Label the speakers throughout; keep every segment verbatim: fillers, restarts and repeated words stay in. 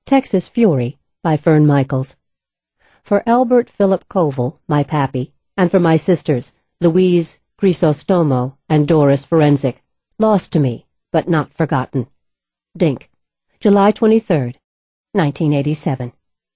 Speaker 1: Texas Fury by Fern Michaels. For Albert Philip Koval, my pappy, and for my sisters, Louise Crisostomo and Doris Forensic, lost to me, but not forgotten. Dink, July twenty-third, nineteen eighty-seven.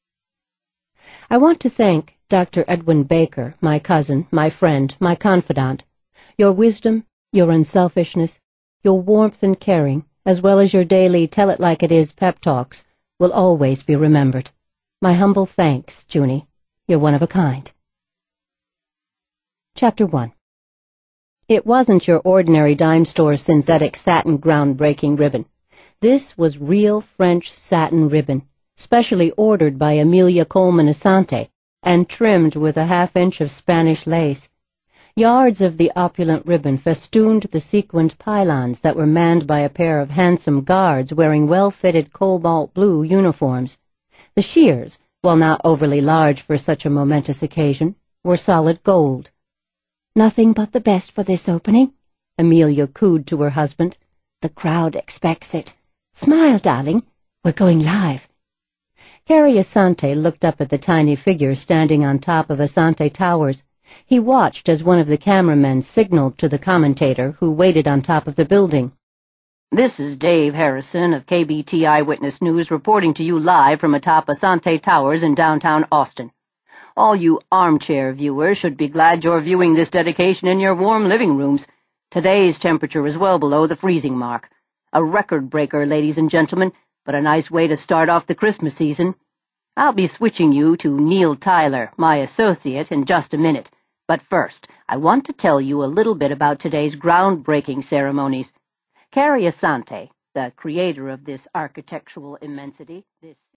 Speaker 1: I want to thank Doctor Edwin Baker, my cousin, my friend, my confidant. Your wisdom, your unselfishness, your warmth and caring, as well as your daily tell-it-like-it-is pep talks, will always be remembered. My humble thanks, Junie. You're one of a kind. Chapter one. It wasn't your ordinary dime store synthetic satin groundbreaking ribbon. This was real French satin ribbon, specially ordered by Amelia Coleman Asante and trimmed with a half inch of Spanish lace. Yards of the opulent ribbon festooned the sequined pylons that were manned by a pair of handsome guards wearing well-fitted cobalt blue uniforms. The shears, while not overly large for such a momentous occasion, were solid gold. "Nothing but the best for this opening," Amelia cooed to her husband. "The crowd expects it. Smile, darling. We're going live." Carrie Asante looked up at the tiny figure standing on top of Asante Towers. He watched as one of the cameramen signaled to the commentator who waited on top of the building. "This is Dave Harrison of K B T Eyewitness News reporting to you live from atop Asante Towers in downtown Austin. All you armchair viewers should be glad you're viewing this dedication in your warm living rooms. Today's temperature is well below the freezing mark. A record breaker, ladies and gentlemen, but a nice way to start off the Christmas season. I'll be switching you to Neil Tyler, my associate, in just a minute. But first, I want to tell you a little bit about today's groundbreaking ceremonies. Carrie Asante, the creator of this architectural immensity, this